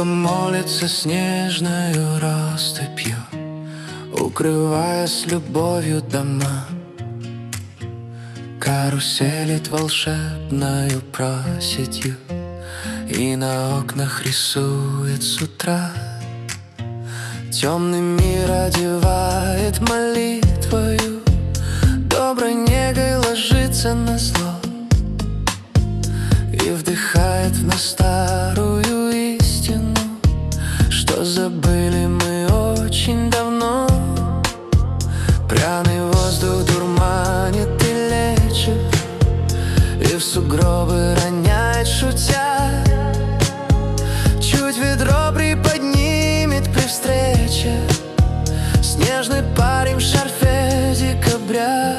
Небо молится снежною россыпью, укрывая с любовью дома. Каруселит волшебною проседью и на окнах рисует с утра. Темный мир одевает молитвою, доброй негой ложится на зло и вдыхает в нас старую истину, что забыли мы очень давно. Пряный воздух дурманит и лечит, и в сугробы роняет шутя. Чуть ведро приподнимет при встрече снежный парень в шарфе декабря.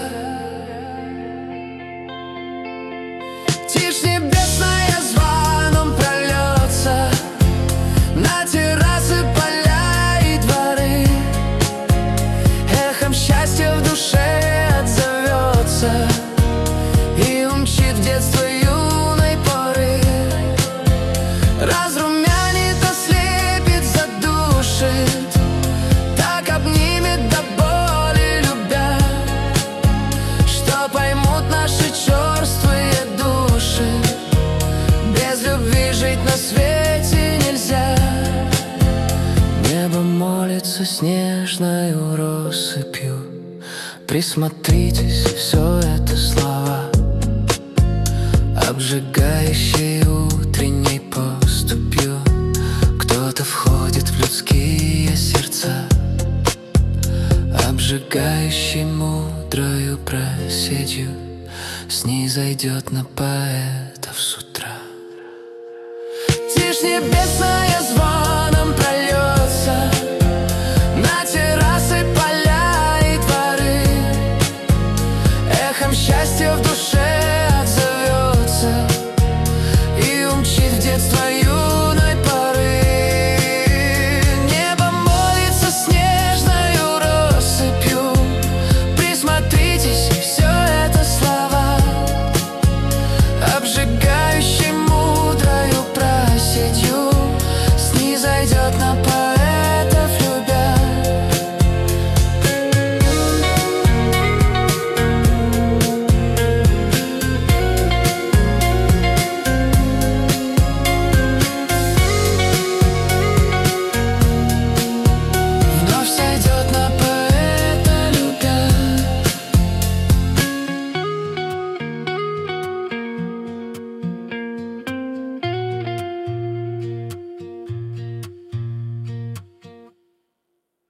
Тишь небесная звоном прольется на террасы, поля и дворы. Эхом счастья в душе отзовется и умчит в детство юной поры. Разрумянит, ослепит, задушит, так обнимет до боли любя, что поймут наши черствые души: без любви жить на свете нельзя. Небо молится снежною россыпью, присмотритесь, все это слова, обжигающей утренней поступью. Кто-то входит в людские сердца, обжигающей мудрою проседью, снизойдет на поэтов с утра. Тишь небесная звон